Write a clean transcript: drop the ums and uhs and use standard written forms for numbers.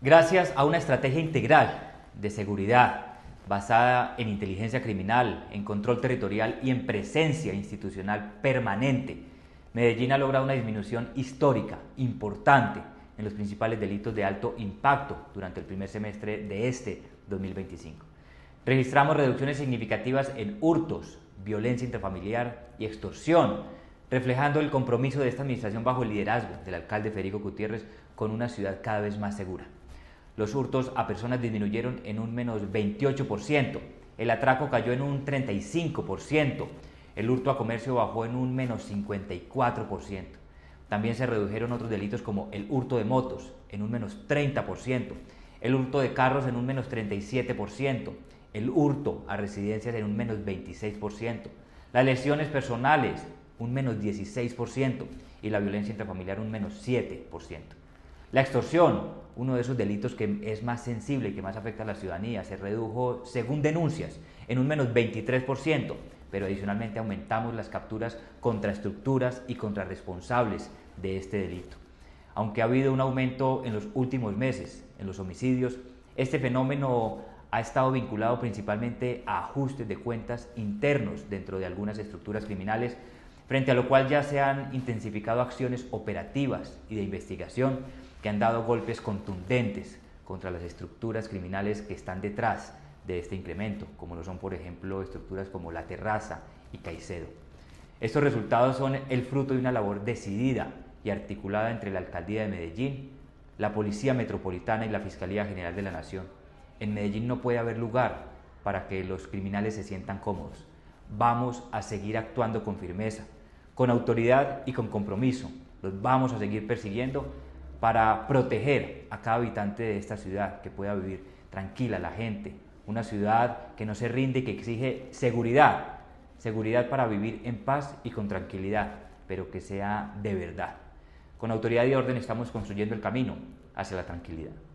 Gracias a una estrategia integral de seguridad basada en inteligencia criminal, en control territorial y en presencia institucional permanente, Medellín ha logrado una disminución histórica importante en los principales delitos de alto impacto durante el primer semestre de este 2025. Registramos reducciones significativas en hurtos, violencia intrafamiliar y extorsión, reflejando el compromiso de esta administración bajo el liderazgo del alcalde Federico Gutiérrez con una ciudad cada vez más segura. Los hurtos a personas disminuyeron en un menos 28%, el atraco cayó en un 35%, el hurto a comercio bajó en un menos 54%. También se redujeron otros delitos como el hurto de motos en un menos 30%, el hurto de carros en un menos 37%, el hurto a residencias en un menos 26%, las lesiones personales un menos 16% y la violencia intrafamiliar un menos 7%. La extorsión, uno de esos delitos que es más sensible y que más afecta a la ciudadanía, se redujo, según denuncias, en un menos 23%, pero adicionalmente aumentamos las capturas contra estructuras y contra responsables de este delito. Aunque ha habido un aumento en los últimos meses en los homicidios, este fenómeno ha estado vinculado principalmente a ajustes de cuentas internos dentro de algunas estructuras criminales, frente a lo cual ya se han intensificado acciones operativas y de investigación que han dado golpes contundentes contra las estructuras criminales que están detrás de este incremento, como lo son, por ejemplo, estructuras como La Terraza y Caicedo. Estos resultados son el fruto de una labor decidida y articulada entre la Alcaldía de Medellín, la Policía Metropolitana y la Fiscalía General de la Nación. En Medellín no puede haber lugar para que los criminales se sientan cómodos. Vamos a seguir actuando con firmeza, con autoridad y con compromiso. Los vamos a seguir persiguiendo para proteger a cada habitante de esta ciudad, que pueda vivir tranquila la gente, una ciudad que no se rinde y que exige seguridad, seguridad para vivir en paz y con tranquilidad, pero que sea de verdad. Con autoridad y orden estamos construyendo el camino hacia la tranquilidad.